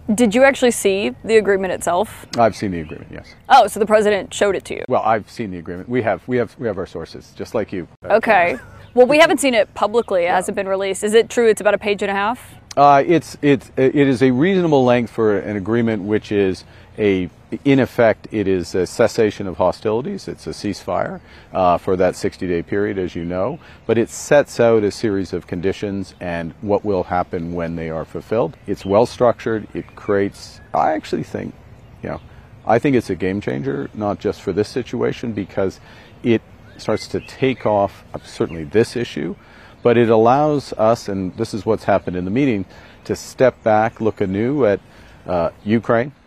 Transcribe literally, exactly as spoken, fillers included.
Did you actually see the agreement itself? I've seen the agreement, yes. Oh, so the president showed it to you? Well, I've seen the agreement. We have, we have, we have our sources, just like you. Okay. Well, we haven't seen it publicly. It hasn't been released. Is it true it's about a page and a half? Uh, it's, it's, it is a reasonable length for an agreement which is a, in effect, it is a cessation of hostilities. It's a ceasefire uh, for that sixty-day period, as you know. But it sets out a series of conditions and what will happen when they are fulfilled. It's well structured. It creates, I actually think, you know, I think it's a game changer, not just for this situation, because it starts to take off certainly this issue, but it allows us, and this is what's happened in the meeting, to step back, look anew at uh, Ukraine,